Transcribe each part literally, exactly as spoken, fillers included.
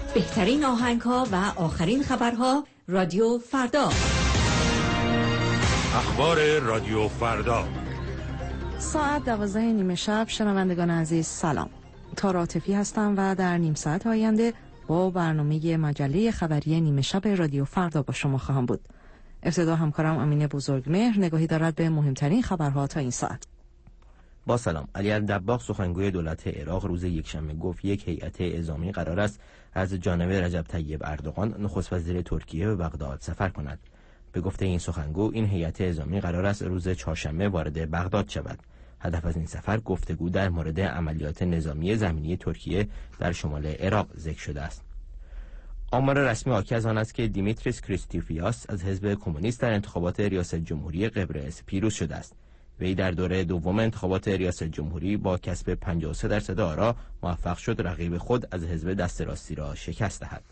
بهترین آهنگ‌ها و آخرین خبرها رادیو فردا. اخبار رادیو فردا. ساعت دوازده نیمه شب. شنوندگان عزیز سلام. تارا عاطفی هستم و در نیم ساعت آینده با برنامه مجله خبری نیمه شب رادیو فردا با شما خواهم بود. ابتدا همکارم امین بزرگمهر نگاهی دارد به مهمترین خبرها تا این ساعت. با سلام. علی الدباغ سخنگوی دولت عراق روز یکشنبه گفت یک هیئت اعزامی قرار است از جانب رجب طیب اردوغان نخست وزیر ترکیه به بغداد سفر کند. به گفته این سخنگو این هیئت اعزامی قرار است روز چهارشنبه وارد بغداد شود. هدف از این سفر گفتگو در مورد عملیات نظامی زمینی ترکیه در شمال عراق ذکر شده است. آمار رسمی حاکی از آن است که دیمیتریس کریستوفیاس از حزب کمونیست در انتخابات ریاست جمهوری قبرس پیروز شده است. وی در دوره دوم انتخابات ریاست جمهوری با کسب پنجاه و سه درصد آرا موفق شد رقیب خود از حزب دست راستی را شکست دهد.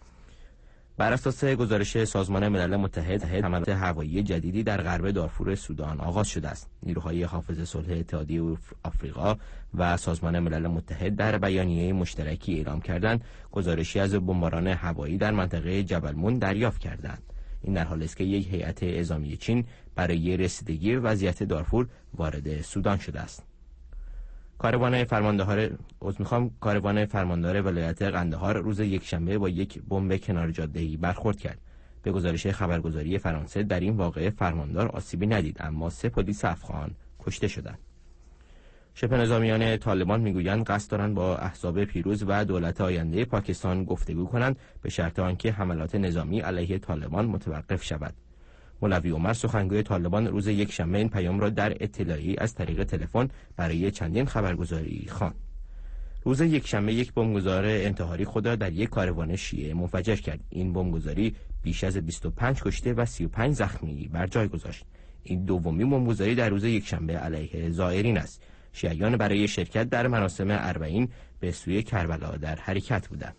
بر اساس گزارش سازمان ملل متحد، حملات هوایی جدیدی در غرب دارفور سودان آغاز شده است. نیروهای حافظ صلح اتحادیه آفریقا و سازمان ملل متحد در بیانیه مشترکی اعلام کردند گزارشی از بمباران هوایی در منطقه جبل مون دریافت کردند. این در حالی است که یک هیئت اعزامی چین برای رسیدگی به وضعیت دارفور وارد سودان شده است. کاروان فرماندار از میخوام کاروان فرماندار ولایت قندهار روز یکشنبه با یک بمب کنار جاده‌ای برخورد کرد. به گزارش خبرگزاری فرانسه در این واقعه فرماندار آسیبی ندید، اما سه پلیس افغان کشته شدند. شبه نظامیان طالبان میگویند قصد دارند با احزاب پیروز و دولت آینده پاکستان گفتگو کنند به شرط آنکه حملات نظامی علیه طالبان متوقف شود. مولوی عمر سخنگوی طالبان روز یکشنبه این پیام را در اطلاعی از طریق تلفن برای چندین خبرگزاری خواند. روز یکشنبه یک بمبگذار انتحاری خود را در یک کاروان شیعه منفجر کرد. این بمبگذاری بیش از بیست و پنج کشته و سی و پنج زخمی بر جای گذاشت. این دومین بمبگذاری در روز یکشنبه علیه زائرین است. شیعیان برای شرکت در مراسم اربعین به سوی کربلا در حرکت بودند.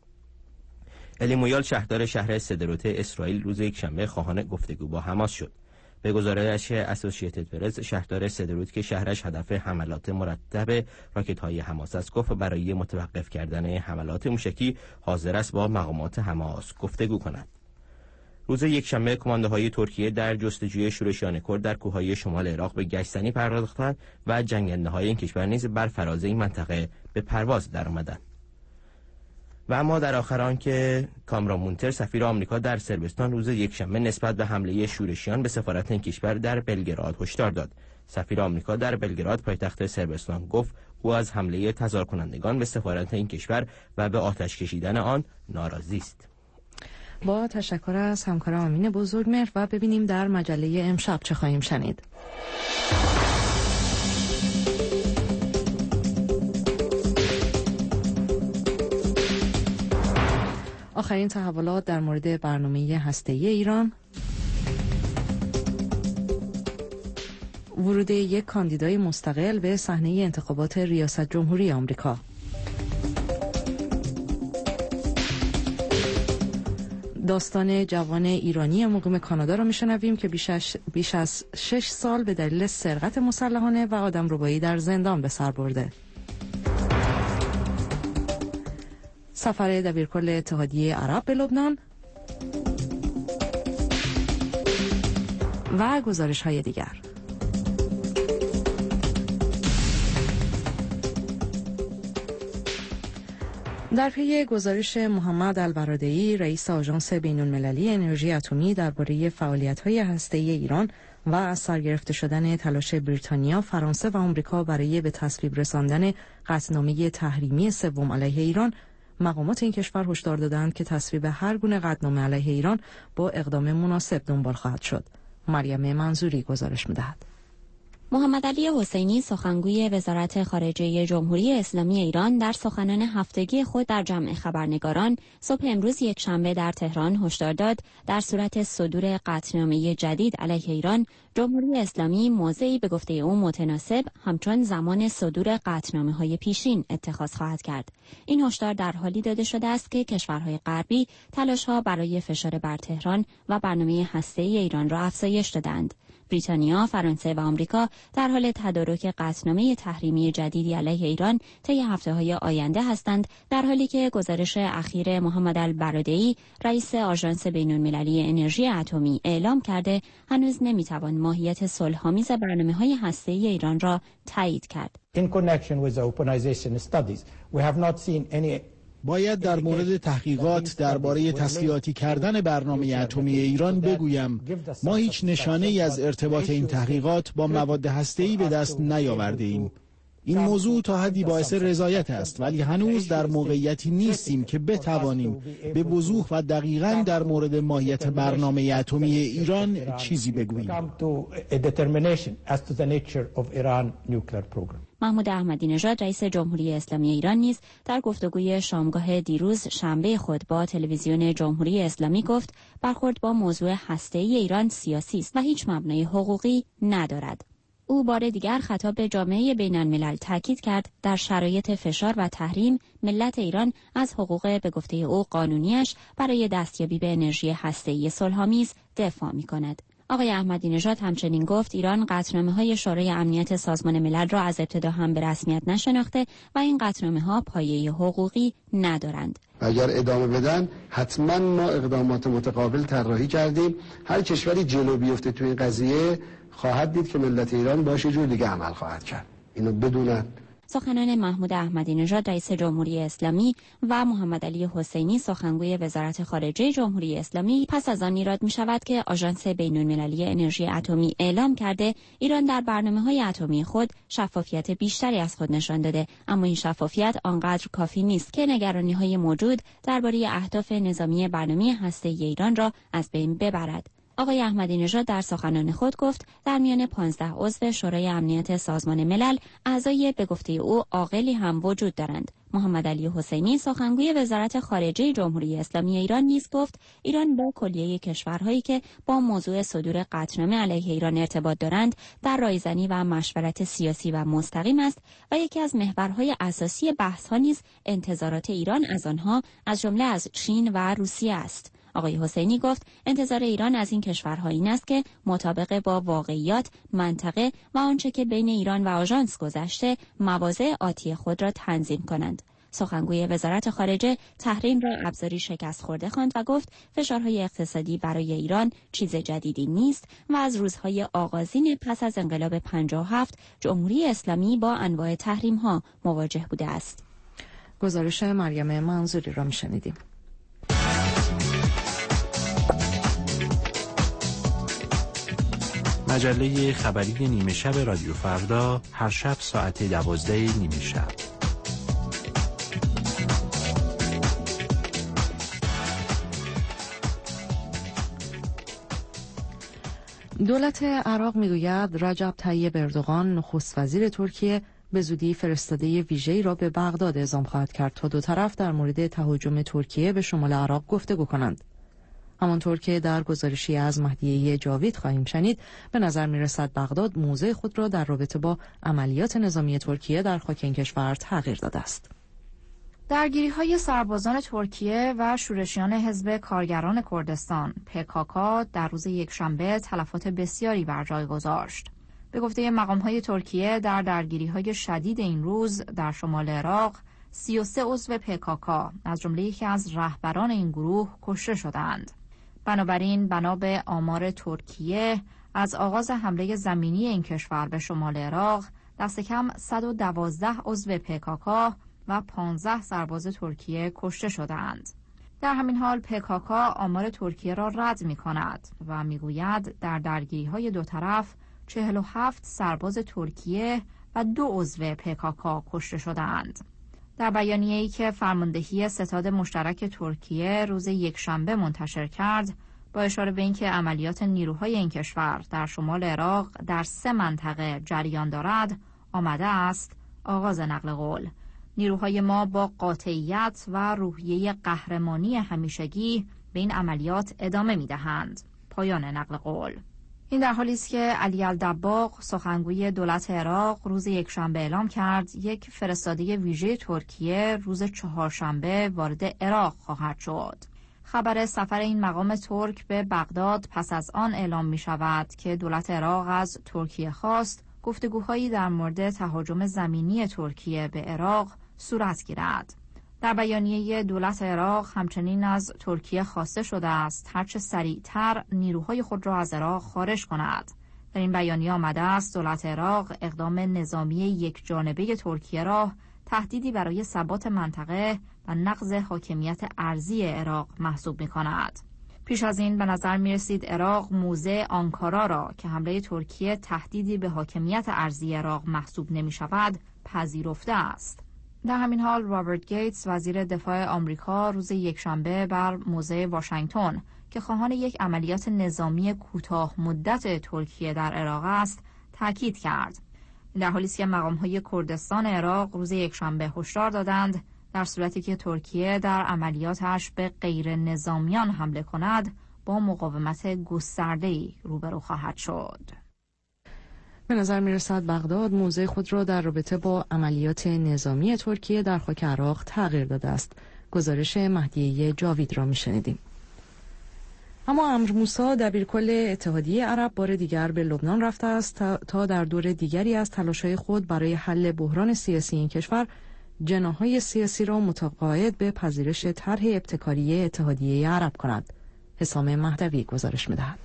الی مویال شهردار شهر سدروت اسرائیل روز یکشنبه خواهان گفتگو با حماس شد. به گزارش اسوسییتد پرس شهردار سدروت که شهرش هدف حملات مرتب راکت‌های حماس است گفت برای متوقف کردن حملات موشکی حاضر است با مقامات حماس گفتگو کند. روز یکشنبه کماندوهای ترکیه در جستجوی شورشیان کرد در کوههای شمال عراق به گشتنی پرداختند و جنگنده‌های این کشور نیز بر فراز این منطقه به پرواز درآمدند. و اما در آخر آن که کامران مونتر سفیر آمریکا در صربستان روز یکشنبه نسبت به حمله شورشیان به سفارت این کشور در بلگراد هشدار داد. سفیر آمریکا در بلگراد پایتخت صربستان گفت او از حمله تظاهر کنندگان به سفارت این کشور و به آتش کشیدن آن ناراضی است. با تشکر از همکارم امین بزرگمهر و ببینیم در مجله امشب چه خواهیم شنید. آخرین تحولات در مورد برنامه هسته‌ای ایران، ورود یک کاندیدای مستقل به صحنه انتخابات ریاست جمهوری آمریکا، داستان جوان ایرانی مقیم کانادا را میشنویم که بیش از شش سال به دلیل سرقت مسلحانه و آدمربایی در زندان به سر برده. سفر دبیرکل اتحادیه عرب به لبنان و گزارش های دیگر. در پی گزارش محمد البرادعی رئیس آژانس بین‌المللی انرژی اتمی درباره فعالیت‌های هسته‌ای ایران و از سر گرفته شدن تلاش بریتانیا، فرانسه و آمریکا برای به تصویب رساندن قطعنامه تحریمی سوم علیه ایران، مقامات این کشور هشدار دادند که تصویب هر گونه قطعنامه علیه ایران با اقدام مناسب دنبال خواهد شد. مریم منظوری گزارش می‌دهد. محمد علی حسینی سخنگوی وزارت خارجه جمهوری اسلامی ایران در سخنان هفتگی خود در جمع خبرنگاران صبح امروز یکشنبه در تهران هشدار داد در صورت صدور قطعنامه جدید علیه ایران، جمهوری اسلامی موضعی به گفته او متناسب همچون زمان صدور قطعنامه‌های پیشین اتخاذ خواهد کرد. این هشدار در حالی داده شده است که کشورهای غربی تلاش‌ها برای فشار بر تهران و برنامه هسته‌ای ایران را افزایش دادند. بریتانیا، فرانسه و آمریکا در حال تدارک قطعنامه تحریمی جدیدی علیه ایران طی هفته‌های آینده هستند، در حالی که گزارش اخیر محمد البرادعی رئیس آژانس بین‌المللی انرژی اتمی اعلام کرده هنوز نمیتوان ماهیت صلح‌آمیز برنامه‌های هسته‌ای ایران را تایید کرد. In connection with the weaponization studies, we have not seen any باید در مورد تحقیقات درباره تسلیحاتی کردن برنامه اتمی ایران بگویم ما هیچ نشانه ای از ارتباط این تحقیقات با مواد هسته‌ای به دست نیاورده ایم. این موضوع تا حدی باعث رضایت است، ولی هنوز در موقعیتی نیستیم که بتوانیم به وضوح و دقیقاً در مورد ماهیت برنامه اتمی ایران چیزی بگوییم. محمود احمدی نژاد رئیس جمهوری اسلامی ایران نیز در گفتگوی شامگاه دیروز شنبه خود با تلویزیون جمهوری اسلامی گفت برخورد با موضوع هسته‌ای ایران سیاسی است و هیچ مبنای حقوقی ندارد. او بار دیگر خطاب به جامعه بین‌الملل تاکید کرد در شرایط فشار و تحریم ملت ایران از حقوق به گفته او قانونیش برای دستیابی به انرژی هسته‌ای صلح‌آمیز دفاع می‌کند. آقای احمدی نژاد همچنین گفت ایران قطعنامه‌های شورای امنیت سازمان ملل را از ابتدا هم به رسمیت نشناخته و این قطعنامه‌ها پایه حقوقی ندارند. اگر ادامه بدن حتما ما اقدامات متقابل طراحی کردیم. هر کشوری جلو بیفته تو این قضیه خواهد دید که ملت ایران باش یه جور دیگه عمل خواهد کرد. اینو بدونن. سخنان محمود احمدی نژاد رئیس جمهوری اسلامی و محمد علی حسینی سخنگوی وزارت خارجه جمهوری اسلامی پس از آن ایراد می شود که آژانس بین‌المللی انرژی اتمی اعلام کرده ایران در برنامه‌های اتمی خود شفافیت بیشتری از خود نشان داده، اما این شفافیت آنقدر کافی نیست که نگرانی‌های موجود درباره اهداف نظامی برنامه هسته‌ای ایران را از بین ببرد. آقای احمدی نژاد در سخنان خود گفت در میان پانزده عضو شورای امنیت سازمان ملل اعضای به گفته او عاقلی هم وجود دارند. محمد علی حسینی سخنگوی وزارت خارجه جمهوری اسلامی ایران نیز گفت ایران با کلیه کشورهایی که با موضوع صدور قطعنامه علیه ایران ارتباط دارند در رایزنی و مشورت سیاسی و مستقیم است و یکی از محورهای اساسی بحث‌ها نیز انتظارات ایران از آنها از جمله از چین و روسیه است. آقای حسینی گفت انتظار ایران از این کشورها این است که مطابق با واقعیات، منطقه و آنچه که بین ایران و آژانس گذشته مواضع آتی خود را تنظیم کنند. سخنگوی وزارت خارجه تحریم را ابزاری شکست خورده خواند و گفت فشارهای اقتصادی برای ایران چیز جدیدی نیست و از روزهای آغازین پس از انقلاب پنجاه و هفت جمهوری اسلامی با انواع تحریم‌ها مواجه بوده است. گزارش مریم منظوری را می‌شنیدیم. مجله خبری نیمه شب رادیو فردا هر شب ساعت دوازده نیمه شب. دولت عراق میگوید رجب طیب اردوغان نخست وزیر ترکیه به زودی فرستاده ویژه‌ای را به بغداد اعزام خواهد کرد تا دو طرف در مورد تهاجم ترکیه به شمال عراق گفتگو کنند. همانطور که در گزارشی از مهدیه جاوید خواهیم شنید، به نظر می‌رسد بغداد موضع خود را در رابطه با عملیات نظامی ترکیه در خاک این کشور تغییر داده است. درگیری‌های سربازان ترکیه و شورشیان حزب کارگران کردستان پی کی کی در روز یکشنبه تلفات بسیاری بر جای گذاشت. به گفته مقام‌های ترکیه در درگیری‌های شدید این روز در شمال عراق سی و سه عضو پی کی کی از جمله یکی از رهبران این گروه کشته شدند. بنابراین بنا به آمار ترکیه از آغاز حمله زمینی این کشور به شمال عراق دست کم صد و دوازده عضو پی کی کی و پانزده سرباز ترکیه کشته شدند. در همین حال پی کی کی آمار ترکیه را رد می کند و می گوید در درگیری های دو طرف چهل و هفت سرباز ترکیه و دو عضو پی کی کی کشته شدند. در بیانیه‌ای که فرماندهی ستاد مشترک ترکیه روز یکشنبه منتشر کرد، با اشاره به اینکه عملیات نیروهای این کشور در شمال عراق در سه منطقه جریان دارد، آمده است آغاز نقل قول. نیروهای ما با قاطعیت و روحیه قهرمانی همیشگی به این عملیات ادامه می‌دهند. پایان نقل قول. این در حالی است که علی الدباغ سخنگوی دولت عراق روز یکشنبه اعلام کرد یک فرستاده ویژه ترکیه روز چهارشنبه وارد عراق خواهد شد. خبر سفر این مقام ترک به بغداد پس از آن اعلام می شود که دولت عراق از ترکیه خواست گفتگوهایی در مورد تهاجم زمینی ترکیه به عراق صورت گیرد. در بیانیه دولت عراق همچنین از ترکیه خواسته شده است هرچه سریعتر نیروهای خود را از عراق خارج کند. در این بیانیه آمده است دولت عراق اقدام نظامی یک جانبه ترکیه را تهدیدی برای ثبات منطقه و نقض حاکمیت ارضی عراق محسوب می کند. پیش از این به نظر می رسید عراق موضع آنکارا را که حمله ترکیه تهدیدی به حاکمیت ارضی عراق محسوب نمی شود پذیرفته است. در همین حال رابرت گیتس وزیر دفاع آمریکا روز یکشنبه بر موضع واشنگتن که خواهان یک عملیات نظامی کوتاه مدت ترکیه در عراق است تاکید کرد. در حالی است که مقام‌های کردستان عراق روز یکشنبه هشدار دادند در صورتی که ترکیه در عملیاتش به غیر نظامیان حمله کند با مقاومت گسترده‌ای روبرو خواهد شد. به نظر می‌رسد بغداد موضع خود را در رابطه با عملیات نظامی ترکیه در خاک عراق تغییر داده است. گزارش مهدیه جاوید را می‌شنیدیم. اما عمرو موسی دبیرکل اتحادیه عرب بار دیگر به لبنان رفته است تا در دور دیگری از تلاش‌های خود برای حل بحران سیاسی این کشور جناح‌های سیاسی را متقاعد به پذیرش طرح ابتکاری اتحادیه عرب کند. حسام مهدوی گزارش می‌دهد.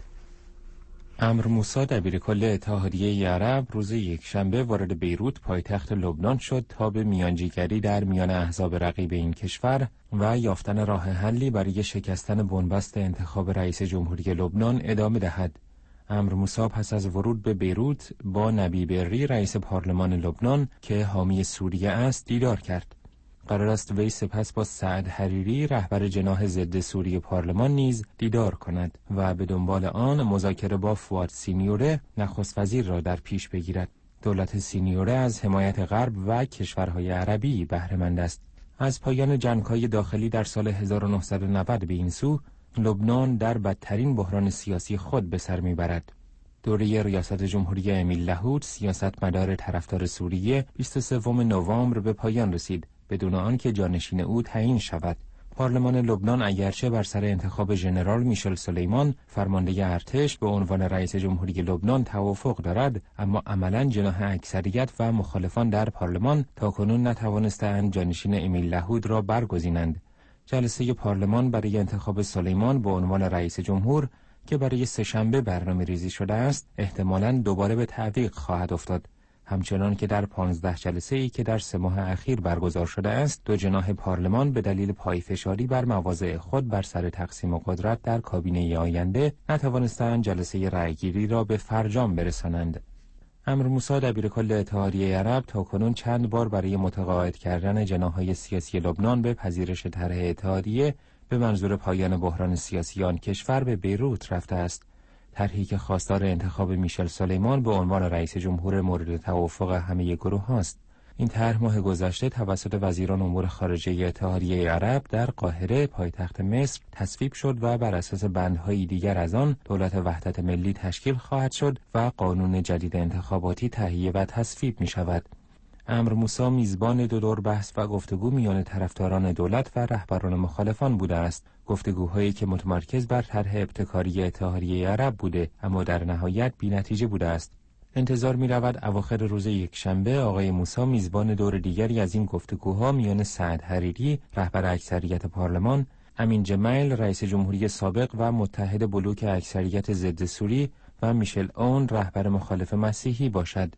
عمرو موسی دبیرکل اتحادیه عرب روز یکشنبه وارد بیروت پایتخت لبنان شد تا به میانجیگری در میان احزاب رقیب این کشور و یافتن راه حلی برای شکستن بنبست انتخاب رئیس جمهوری لبنان ادامه دهد. عمرو موسی پس از ورود به بیروت با نبی بری رئیس پارلمان لبنان که حامی سوریه است دیدار کرد. قرار است وی سپس با سعد حریری رهبر جناح ضد سوریه پارلمان نیز دیدار کند و به دنبال آن مذاکره با فؤاد سینیوره نخست وزیر را در پیش بگیرد. دولت سینیوره از حمایت غرب و کشورهای عربی بهره مند است. از پایان جنگ‌های داخلی در سال هزار و نهصد و نود به این سو لبنان در بدترین بحران سیاسی خود به سر میبرد. دوره ریاست جمهوری امیل لاهوت سیاستمدار طرفدار سوریه بیست و سوم نوامبر به پایان رسید بدون آنکه جانشین او تعیین شود. پارلمان لبنان اگرچه بر سر انتخاب ژنرال میشل سلیمان فرمانده ارتش به عنوان رئیس جمهوری لبنان توافق دارد، اما عملاً جناح اکثریت و مخالفان در پارلمان تاکنون نتوانستند جانشین امیل لاهوت را برگزینند. جلسه پارلمان برای انتخاب سلیمان به عنوان رئیس جمهور که برای سه‌شنبه برنامه ریزی شده است احتمالاً دوباره به تعویق خواهد افتاد. همچنان که در پانزده جلسه ای که در سه ماه اخیر برگزار شده است، دو جناح پارلمان به دلیل پایفشاری بر مواضع خود بر سر تقسیم قدرت در کابینه آینده نتوانستند جلسه رأیگیری را به فرجام برسانند. عمرو موسی دبیرکل اتحادیه عرب تاکنون چند بار برای متقاعد کردن جناح‌های سیاسی لبنان به پذیرش طرح اتحادیه به منظور پایان بحران سیاسی آن کشور به بیروت رفته است. طرحی که خواستار انتخاب میشل سلیمان به عنوان رئیس جمهور مورد توافق همه گروه هاست. این طرح ماه گذشته توسط وزیران امور خارجه اتحادیه عرب در قاهره پایتخت مصر تصویب شد و بر اساس بندهای دیگر از آن دولت وحدت ملی تشکیل خواهد شد و قانون جدید انتخاباتی تهیه و تصویب می شود. عمرو موسی میزبان دو دور بحث و گفتگو میان طرفداران دولت و رهبران مخالفان بوده است. گفتگوهایی که متمرکز بر طرح ابتکاری اتحادیه عرب بوده اما در نهایت بی‌نتیجه بوده است. انتظار می رود اواخر روز یکشنبه آقای موسی میزبان دور دیگری از این گفتگوها میان سعد حریری رهبر اکثریت پارلمان، امین جمیل رئیس جمهوری سابق و متحد بلوک اکثریت ضد سوری و میشل اون رهبر مخالف مسیحی باشد.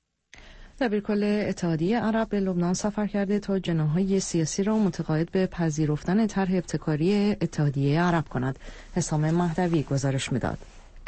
دبیرکل اتحادیه عرب به لبنان سفر کرده تا جناح‌های سیاسی را متقاعد به پذیرفتن طرح ابتکاری اتحادیه عرب کند. حسام مهدوی گزارش می‌داد.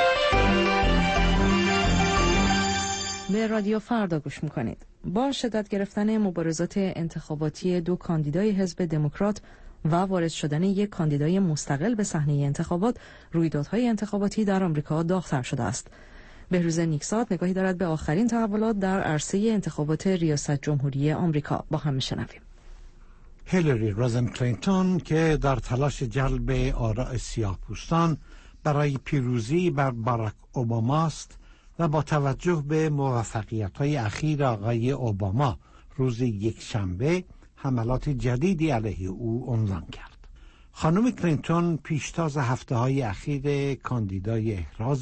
به رادیو فردا گوش می‌کنید. با شدت گرفتن مبارزات انتخاباتی دو کاندیدای حزب دموکرات و وارد شدن یک کاندیدای مستقل به صحنه انتخابات، رویدادهای انتخاباتی در آمریکا داغ‌تر شده است. بهروز نیکزاد نگاهی دارد به آخرین تحولات در عرصه انتخابات ریاست جمهوری آمریکا. با هم میشنویم. هیلاری روزن کلینتون که در تلاش جلب آراء سیاه‌پوستان برای پیروزی بر باراک اوباما است و با توجه به موفقیت‌های اخیر آقای اوباما روز یکشنبه حملات جدیدی علیه او عنوان کرد. خانم کلینتون پیشتاز هفته های اخیر کاندیدای احراز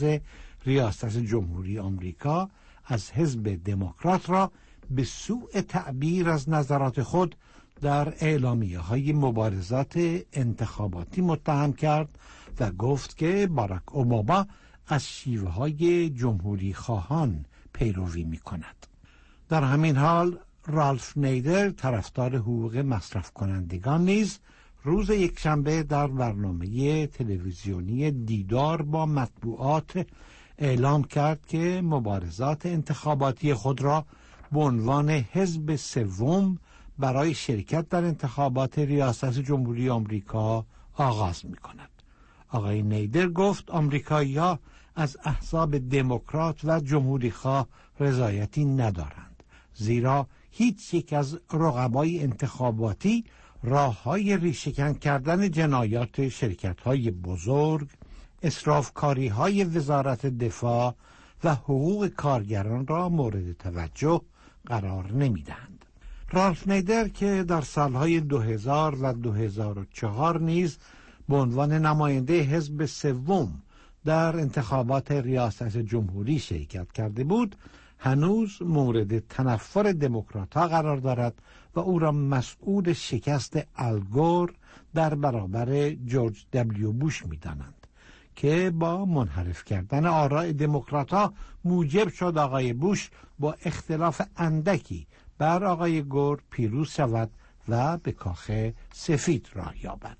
ریاست جمهوری آمریکا از حزب دموکرات را به سوء تعبیر از نظرات خود در اعلامیه های مبارزات انتخاباتی متهم کرد و گفت که باراک اوباما از شیوه های جمهوری خواهان پیروی می کند. در همین حال رالف نیدر طرفدار حقوق مصرف کنندگان نیز روز یکشنبه در برنامه تلویزیونی دیدار با مطبوعات اعلام کرد که مبارزات انتخاباتی خود را به عنوان حزب سوم برای شرکت در انتخابات ریاست جمهوری آمریکا آغاز می کند. آقای نیدر گفت آمریکایی‌ها از احزاب دموکرات و جمهوری خواه رضایتی ندارند، زیرا هیچ یک از رقبای انتخاباتی راه‌های ریشه‌کن کردن جنایات شرکت‌های بزرگ، اسرافکاری‌های وزارت دفاع و حقوق کارگران را مورد توجه قرار نمی‌دهند. رالف نیدر که در سالهای دو هزار و دو هزار و چهار نیز به عنوان نماینده حزب سوم در انتخابات ریاست جمهوری شرکت کرده بود، هنوز مورد تنفر دموکرات‌ها قرار دارد و او را مسئول شکست الگور در برابر جورج دبلیو بوش می‌دانند که با منحرف کردن آراء دموکرات‌ها موجب شد آقای بوش با اختلاف اندکی بر آقای گور پیروز شود و به کاخ سفید راه یابد.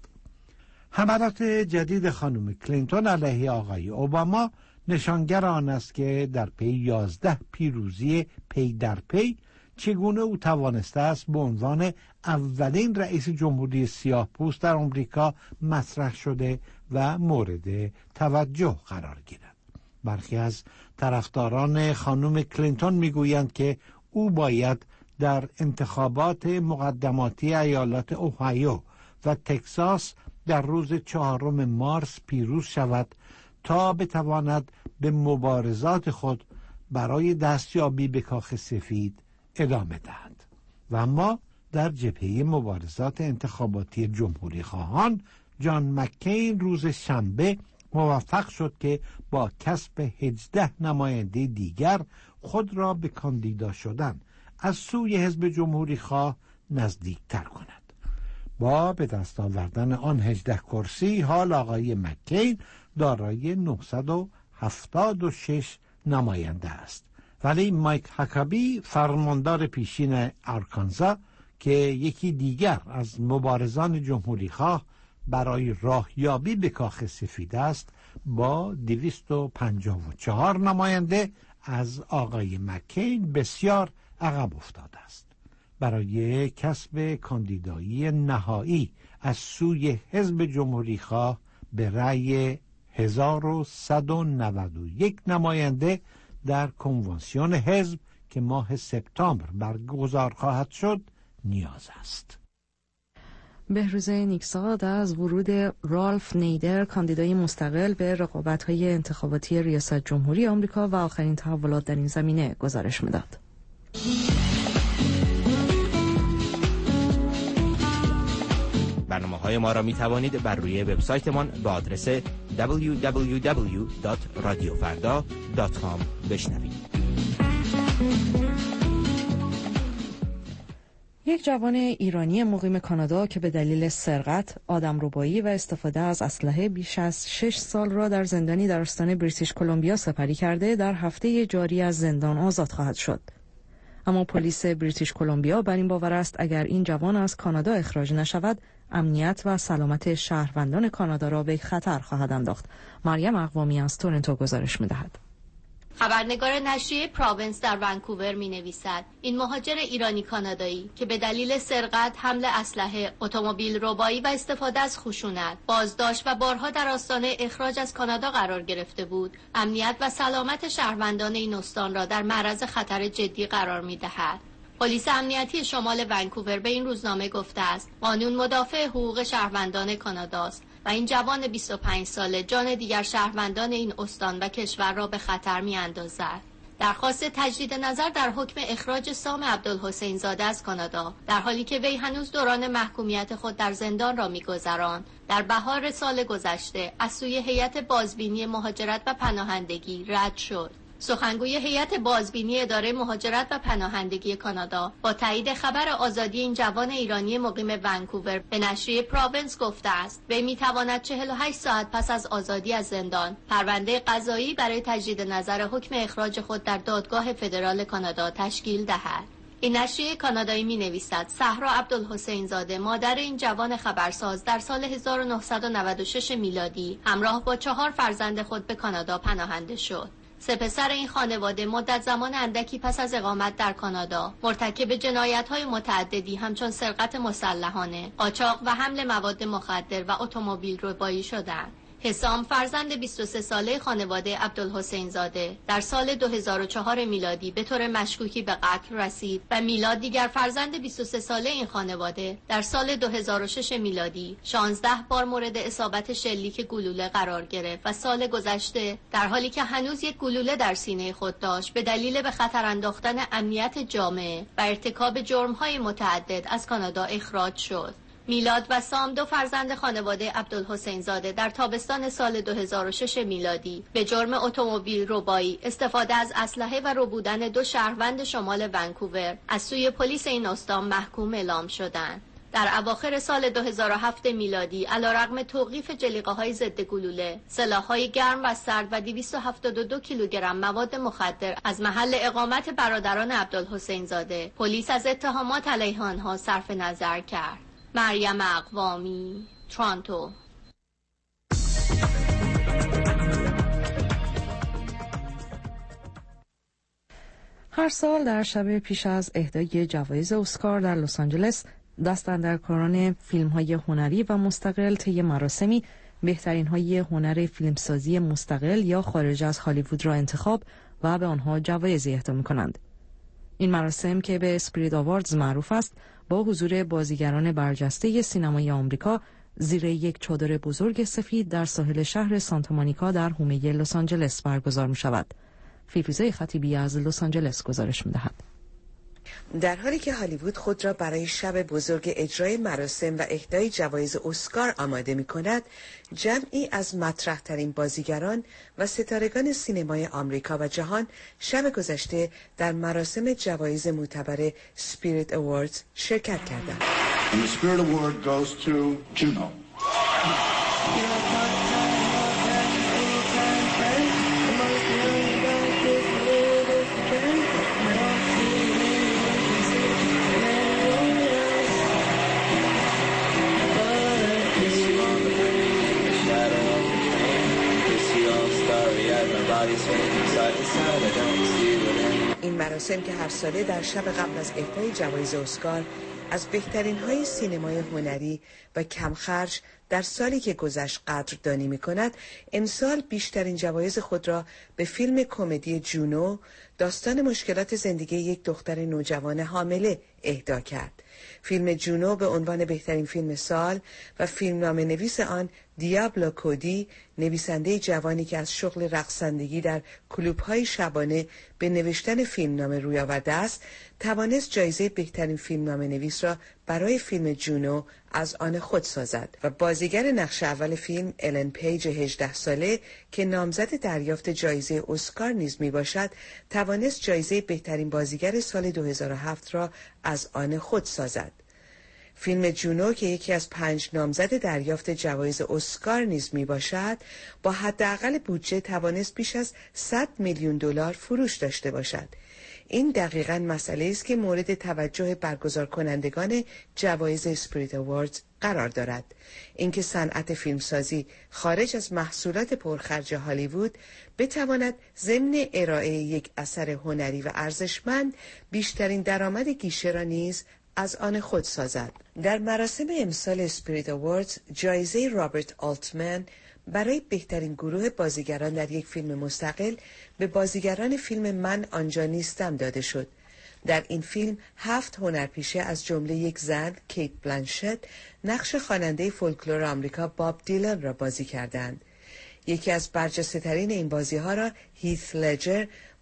حملات جدید خانم کلینتون علیه آقای اوباما نشانگر آن است که در پی یازده پیروزی پی در پی چگونه او توانسته است به عنوان اولین رئیس جمهوری سیاه‌پوست در آمریکا مطرح شده و مورد توجه قرار گیرد. برخی از طرفداران خانم کلینتون میگویند که او باید در انتخابات مقدماتی ایالات اوهایو و تگزاس در روز چهارم مارس پیروز شود تا بتواند به مبارزات خود برای دستیابی به کاخ سفید ادامه دهد. و اما در جبهه مبارزات انتخاباتی جمهوری خواهان، جان مکین روز شنبه موفق شد که با کسب هجده نماینده دیگر خود را به کاندیدا شدن از سوی حزب جمهوری خواه نزدیک تر کند. با به دست آوردن آن هجده کرسی، حال آقای مکین دارای نهصد و هفتاد و شش نماینده است، ولی مایک هاکابی فرماندار پیشین آرکانزا که یکی دیگر از مبارزان جمهوری خواه برای راهیابی به کاخ سفید است، با دویست و پنجاه و چهار نماینده از آقای مکین بسیار عقب افتاده است. برای کسب کاندیدایی نهایی از سوی حزب جمهوری خواه به رأی هزار و صد و نود و یک نماینده در کنوانسیون حزب که ماه سپتامبر برگزار خواهد شد نیاز است. بهروز نیکزاد از ورود رالف نیدر کاندیدای مستقل به رقابت‌های انتخاباتی ریاست جمهوری آمریکا و آخرین تحولات در این زمینه گزارش می‌داد. برنامه‌های ما را می توانید بر روی وبسایتمان به آدرس دبلیو دبلیو دبلیو دات رادیو فردا دات کام بشنوید. یک جوان ایرانی مقیم کانادا که به دلیل سرقت، آدمربایی و استفاده از اسلحه بیش از شش سال را در زندانی در استان بریتیش کلمبیا سپری کرده، در هفته جاری از زندان آزاد خواهد شد. اما پلیس بریتیش کلمبیا بر این باور است اگر این جوان از کانادا اخراج نشود، امنیت و سلامت شهروندان کانادا را به خطر خواهد انداخت. مریم اقوامی از تورنتو گزارش می‌دهد. خبرنگار نشریه پراونس در ونکوور می نویسد این مهاجر ایرانی کانادایی که به دلیل سرقت، حمل اسلحه، اتومبیل ربایی و استفاده از خشونت بازداشت و بارها در آستانه اخراج از کانادا قرار گرفته بود، امنیت و سلامت شهروندان این استان را در معرض خطر جدی قرار می دهد. پلیس امنیتی شمال ونکوور به این روزنامه گفته است قانون مدافع حقوق شهروندان کاناداست و این جوان بیست و پنج ساله جان دیگر شهروندان این استان و کشور را به خطر می اندازد. درخواست تجدید نظر در حکم اخراج سام عبدالحسین زاده از کانادا در حالی که وی هنوز دوران محکومیت خود در زندان را می‌گذراند در بهار سال گذشته از سوی هیئت بازبینی مهاجرت و پناهندگی رد شد. سخنگوی هیئت بازبینی اداره مهاجرت و پناهندگی کانادا با تایید خبر آزادی این جوان ایرانی مقیم ونکوور به نشریه پراونس گفته است وی می‌تواند چهل و هشت ساعت پس از آزادی از زندان پرونده قضایی برای تجدید نظر حکم اخراج خود در دادگاه فدرال کانادا تشکیل دهد. این نشریه کانادایی می‌نویسد صحرا عبدالحسین زاده مادر این جوان خبرساز در سال هزار و نهصد و نود و شش میلادی همراه با چهار فرزند خود به کانادا پناهنده شد. سپسر این خانواده مدت زمان اندکی پس از اقامت در کانادا مرتکب جنایت‌های متعددی همچون سرقت مسلحانه، قاچاق و حمل مواد مخدر و اتومبیل ربایی شدند. حسام فرزند بیست و سه ساله خانواده عبدالحسین زاده در سال دو هزار و چهار میلادی به طور مشکوکی به قتل رسید و میلاد دیگر فرزند بیست و سه ساله این خانواده در سال دو هزار و شش میلادی شانزده بار مورد اصابت شلیک گلوله قرار گرفت و سال گذشته در حالی که هنوز یک گلوله در سینه خود داشت به دلیل به خطر انداختن امنیت جامعه و ارتکاب جرم‌های متعدد از کانادا اخراج شد. میلاد و سام دو فرزند خانواده عبدالحسین زاده در تابستان سال دو هزار و شش میلادی به جرم اتومبیل ربایی، استفاده از اسلحه و ربودن دو شهروند شمال ونکوور از سوی پلیس این استان محکوم اعلام شدند. در اواخر سال دو هزار و هفت میلادی علیرغم توقیف جلیقه‌های ضد گلوله، سلاح‌های گرم و سرد و دویست و هفتاد و دو کیلوگرم مواد مخدر از محل اقامت برادران عبدالحسین زاده، پلیس از اتهامات علیه آنها صرف نظر کرد. مریم اقوامی، تورنتو. هر سال در شب پیش از اهدای جوایز اسکار در لس آنجلس دستاندرکاران فیلم‌های هنری و مستقل طی مراسمی بهترین‌های هنر فیلمسازی مستقل یا خارج از هالیوود را انتخاب و به آنها جوایزی اهدا می‌کنند. این مراسم که به اسپریت آواردز معروف است، با حضور بازیگران برجسته سینمای آمریکا زیر یک چادر بزرگ سفید در ساحل شهر سانتا مونیکا در حومه لس آنجلس برگزار می‌شود. فیروزه خطیبی از لس آنجلس گزارش می‌دهد. در حالی که هالیوود خود را برای شب بزرگ اجرای مراسم و اهدای جوایز اسکار آماده می‌کند، جمعی از مطرح‌ترین بازیگران و ستارگان سینمای آمریکا و جهان شب گذشته در مراسم جوایز معتبر اسپریت اواردز شرکت کردند. And the Spirit Award goes to Juno. این مراسم که هر ساله در شب قبل از اهدای جوایز اسکار از بهترین های سینمای هنری و کمخرج در سالی که گذشت قدردانی می کند، امسال بیشترین جوایز خود را به فیلم کمدی جونو، داستان مشکلات زندگی یک دختر نوجوان حامله اهدا کرد. فیلم جونو به عنوان بهترین فیلم سال و فیلمنامه نویس آن دیابلو کودی، نویسنده جوانی که از شغل رقصندگی در کلوب‌های شبانه به نوشتن فیلمنامه روی آورده است، توانست جایزه بهترین فیلمنامه نویس را برای فیلم جونو از آن خود سازد و بازیگر نقش اول فیلم الن پیج هجده ساله که نامزد دریافت جایزه اسکار نیز می باشد، توانست جایزه بهترین بازیگر سال دو هزار و هفت را از آن خود سازد. فیلم جونو که یکی از پنج نامزد دریافت جوایز اسکار نیز می باشد، با حداقل بودجه توانست بیش از صد میلیون دلار فروش داشته باشد. این دقیقاً مسئله است که مورد توجه برگزار کنندگان جوایز اسپریت اواردز قرار دارد. اینکه صنعت فیلمسازی خارج از محصولات پرخرج هالیوود بتواند ضمن ارائه یک اثر هنری و ارزشمند بیشترین درآمد گیشه را نیز از آن خود سازد. در مراسم امسال اسپریت اواردز جایزه رابرت آلتمن برای بهترین گروه بازیگران در یک فیلم مستقل به بازیگران فیلم من آنجا نیستم داده شد. در این فیلم هفت هنرپیشه از جمله یک زن، کیت بلانشت، نقش خواننده فولکلور آمریکا باب دیلن را بازی کردند. یکی از برجسته ترین این بازی ها را هیث لجر،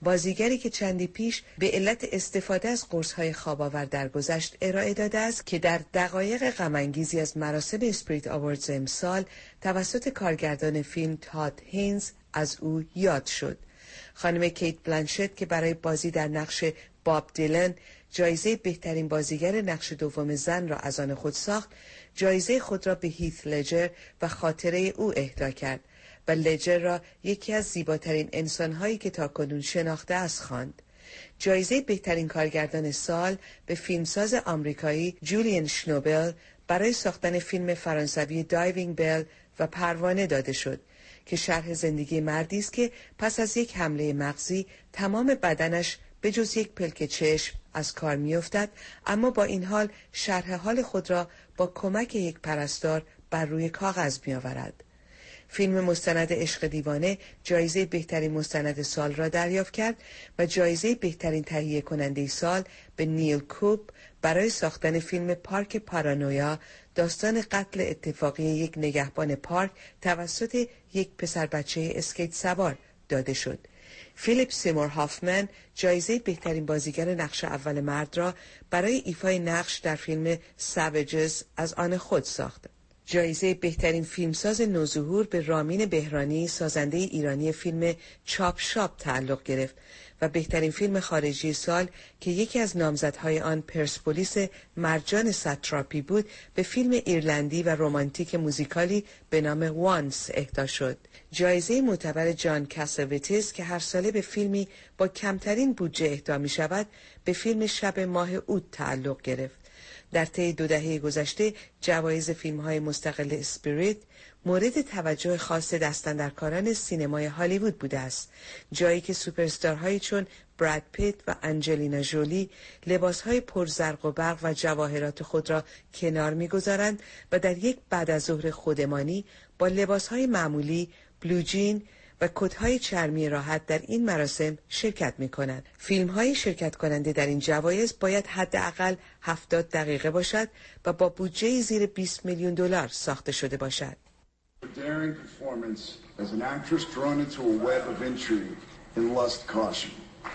بازیگری که چندی پیش به علت استفاده از قرص‌های خواب‌آور درگذشت ارائه داده است که در دقایق غم‌انگیزی از مراسم اسپریت آواردز امسال توسط کارگردان فیلم تاد هینز از او یاد شد. خانم کیت بلانشت که برای بازی در نقش باب دیلن جایزه بهترین بازیگر نقش دوم زن را از آن خود ساخت، جایزه خود را به هیث لجر و خاطره او اهدا کرد و لجر را یکی از زیباترین انسان‌هایی که تاکنون شناخته است خواند. جایزه بهترین کارگردان سال به فیلمساز آمریکایی جولین شنوبل برای ساختن فیلم فرانسوی دایوینگ بل و پروانه داده شد که شرح زندگی مردی است که پس از یک حمله مغزی تمام بدنش به جز یک پلک چشم از کار می‌افتد، اما با این حال شرح حال خود را با کمک یک پرستار بر روی کاغذ می‌آورد. فیلم مستند عشق دیوانه جایزه بهترین مستند سال را دریافت کرد و جایزه بهترین تهیه کننده سال به نیل کوب برای ساختن فیلم پارک پارانویا، داستان قتل اتفاقی یک نگهبان پارک توسط یک پسر بچه اسکیت سوار داده شد. فیلیپ سیمور هافمن جایزه بهترین بازیگر نقش اول مرد را برای ایفای نقش در فیلم ساویجز از آن خود ساخت. جایزه بهترین فیلمساز نوظهور به رامین بهرانی، سازنده ایرانی فیلم چاپ شاپ تعلق گرفت و بهترین فیلم خارجی سال که یکی از نامزدهای آن پرسپولیس مرجان ستراپی بود به فیلم ایرلندی و رمانتیک موزیکالی به نام وانس اهدا شد. جایزه معتبر جان کاساویتیز که هر ساله به فیلمی با کمترین بودجه اهدا می شود به فیلم شب ماه اوت تعلق گرفت. در طی دو دهه گذشته جوایز فیلم‌های مستقل اسپریت مورد توجه خاص دستاندرکاران سینمای هالیوود بوده است، جایی که سوپرستارهایی چون براد پیت و انجلینا جولی لباسهای پرزرق و برق و جواهرات خود را کنار می‌گذارند و در یک بعد از ظهر خودمانی با لباسهای معمولی، بلوجین و کت‌های چرمی راحت در این مراسم شرکت می‌کنند. فیلم‌های شرکت کننده در این جوایز باید حداقل هفتاد دقیقه باشد و با بودجه زیر بیست میلیون دلار ساخته شده باشد. Daring performance as an actress drawn into a web of intrigue and lust caution.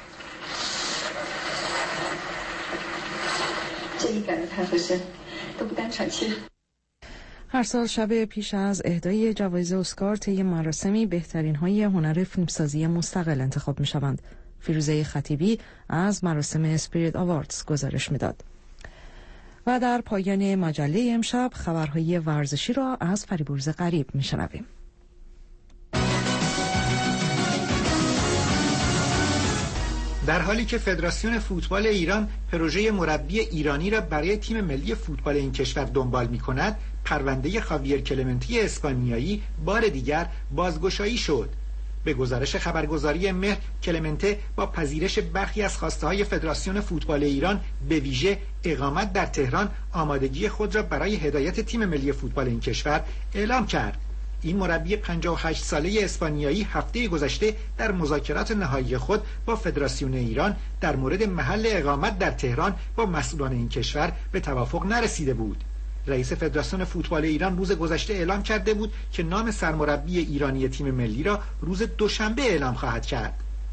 هر سال شب پیش از اهدای جوایز اسکار طی مراسمی بهترین های هنر فیلمسازی مستقل انتخاب می شوند. فیروزه خطیبی از مراسم اسپریت آواردز گزارش می داد. و در پایان مجله امشب خبرهای ورزشی را از فریبرز غریب می شنویم. در حالی که فدراسیون فوتبال ایران پروژه مربی ایرانی را برای تیم ملی فوتبال این کشور دنبال می کند، پرونده خاویر کلمنتی اسپانیایی بار دیگر بازگشایی شد. به گزارش خبرگزاری مهر، کلمنته با پذیرش برخی از خواسته‌های فدراسیون فوتبال ایران به ویژه اقامت در تهران آمادگی خود را برای هدایت تیم ملی فوتبال این کشور اعلام کرد. این مربی پنجاه و هشت ساله اسپانیایی هفته گذشته در مذاکرات نهایی خود با فدراسیون ایران در مورد محل اقامت در تهران با مسئولان این کشور به توافق نرسیده بود. رئیس فدراسیون فوتبال ایران روز گذشته اعلام کرده بود که نام سرمربی ایرانی تیم ملی را روز دوشنبه اعلام خواهد کرد.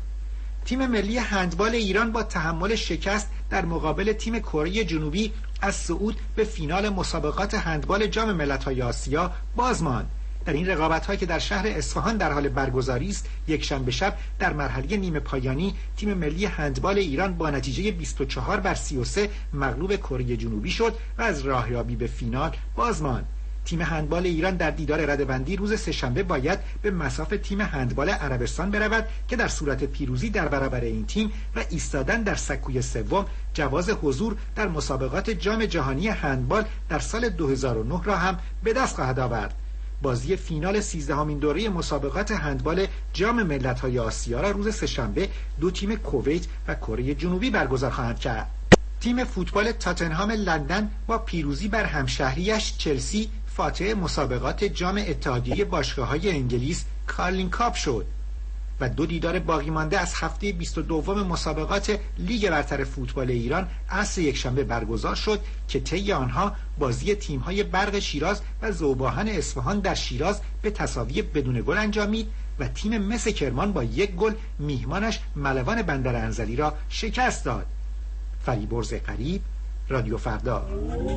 تیم ملی هندبال ایران با تحمل شکست در مقابل تیم کره جنوبی از صعود به فینال مسابقات هندبال جام ملت‌های آسیا باز ماند. در این رقابت‌هایی که در شهر اصفهان در حال برگزاری است، یک شنبه شب در مرحله نیمه پایانی تیم ملی هندبال ایران با نتیجه بیست و چهار بر سی و سه مغلوب کره جنوبی شد و از راهیابی به فینال باز ماند. تیم هندبال ایران در دیدار رده‌بندی روز سه‌شنبه باید به مصاف تیم هندبال عربستان برود که در صورت پیروزی در برابر این تیم و ایستادن در سکوی سوم جواز حضور در مسابقات جام جهانی هندبال در سال دو هزار و نه را هم به دست خواهد آورد. بازی فینال سیزدهمین دوره مسابقات هندبال جام ملت‌های آسیا را روز سه‌شنبه دو تیم کویت و کره جنوبی برگزار خواهند کرد. تیم فوتبال تاتنهام لندن با پیروزی بر همشهریش چلسی فاتح مسابقات جام اتحادیه باشگاه‌های انگلیس کارلین کاپ شد و دو دیدار باقی مانده از هفته بیست و دوم مسابقات لیگ برتر فوتبال ایران عصر یکشنبه برگزار شد که طی آنها بازی تیم‌های برق شیراز و ذوباهن اصفهان در شیراز به تساوی بدون گل انجامید و تیم مس کرمان با یک گل میهمانش ملوان بندر انزلی را شکست داد. فریبرز قریب، رادیو فردا.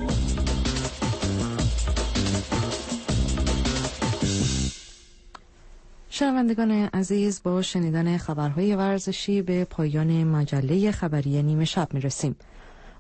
شنوندگان عزیز، با شنیدن خبرهای ورزشی به پایان مجله خبری نیمه شب میرسیم.